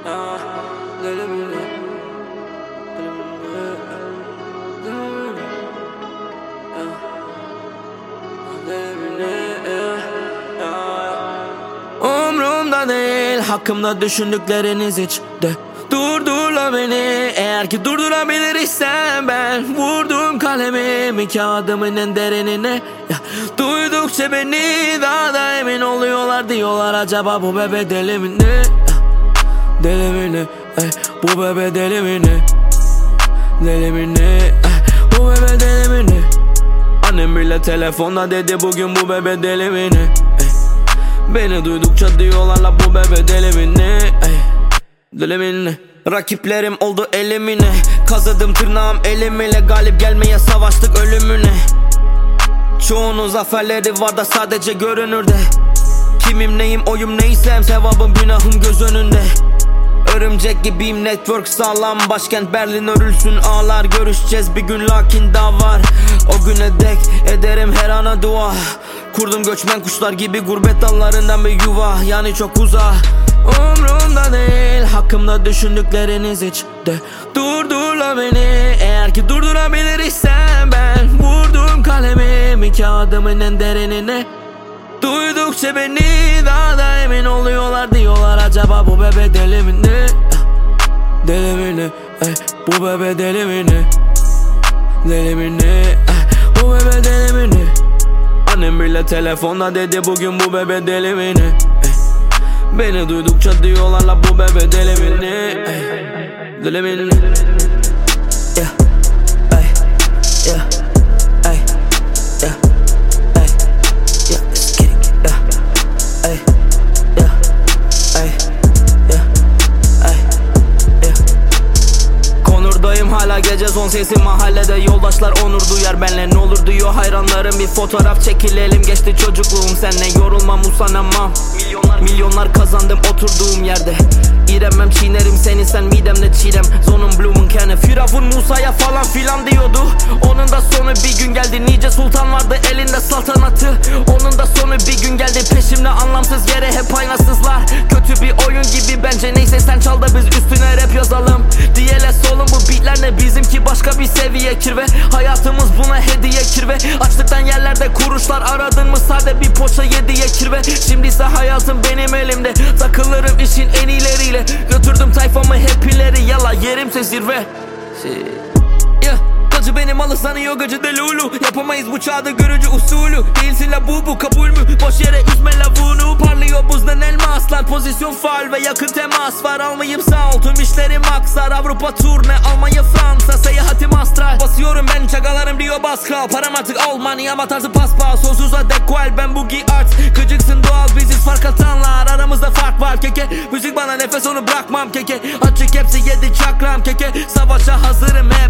Umrumda değil hakkımda düşündükleriniz hiç de. Durdurla beni eğer ki durdurabilirsen, ben vurdum kalemimi kağıdımın en derinine ya. Duydukça beni daha da emin oluyorlar, diyorlar acaba bu bebe deli mi ne? Deli mi ne? Bu bebe deli mi ne? Deli mi ne? Bu bebe deli mi ne? Annem bile telefonda dedi bugün bu bebe deli mi ne? Beni duydukça diyorlar la bu bebe deli mi ne? Deli mi ne? Rakiplerim oldu elimine, kazıdım tırnağım elimle, galip gelmeye savaştık ölümüne. Çoğunun zaferleri var da sadece görünürde. Kimim neyim oyum neysem, sevabım günahım göz önünde. Örümcek gibiyim, network sağlam, başkent Berlin örülsün ağlar. Görüşeceğiz bir gün lakin daha var. O güne dek ederim her ana dua. Kurdum göçmen kuşlar gibi gurbet dallarından bir yuva, yani çok uzak. Umrumda değil hakkımda düşündükleriniz hiç de. Durdurla beni eğer ki durdurabilirsen, ben vurdum kalemimi kağıdımın en derinine. Duydukça beni daha da emin oluyorlar, diyorlar acaba bu bebe deli mi ne? Deli mi ne? Bu bebe deli mi ne? Deli mi ne? Bu bebe deli mi ne? Annem bile telefonda dedi bugün bu bebe deli mi ne? Beni duydukça diyorlar la bu bebe deli mi ne? Deli mi ne? Yeah, ay, yeah, ay, yeah, ay, yeah, it's kick, yeah, ay, yeah, ay, yeah, ay, yeah. Konurdayım hala gece son sesi mahallede, yoldaşlar onur duyar benle, ne olur diyor hayranlarım, bir fotoğraf çekilelim, geçti çocukluğum senle, yorulmam usanamam. Milyonlar kazandım oturduğum yerde. İremem çiğnerim seni, sen midemde çiğdem. Zonun Blumen kene Firavun Musa'ya falan filan diyordu. Onun da sonu bir gün geldi. Nice sultan vardı elinde saltanatı. Onun da sonu bir gün geldi. Peşimde anlamsız yere hep aynasızlar. Kötü bir oyun gibi bence, neyse sen çal da biz üstüne rap yazalım. DLS oğlum bu beatler ne, bizimki başka bir seviye kirve. Hayatımız buna hediye kirve. Açlıktan yerlerde kuruşlar aradın mı, sade bir poça yediye kirve. Şimdi ise hayatım benim elimde, takılırım işin en ileriyle. Götürdüm tayfamı hep ileri, yala yerimse zirve. Yeah. Gacı benim malı sanıyor gacı delulu. Yapamayız bu çağda görücü usulü. Değilsin la bu kabul mü? Boş yere üzme lavunu. Parlıyor buzdan elma aslan. Pozisyon faal ve yakın temas var. Almayayım sağ ol tüm işlerim aksar. Avrupa turne Almanya Fransa seyahatim astral. Basıyorum ben çagalarım diyor Pascal. Param artık Almanya ama tarzı paspas. Sonsuza dekual ben Boogie Arts. Gıcıksın doğal biziz fark atanlar. Aramızda fark var keke. Müzik bana nefes onu bırakmam keke. Açık hepsi 7 çakram keke. Savaşa hazırım hep.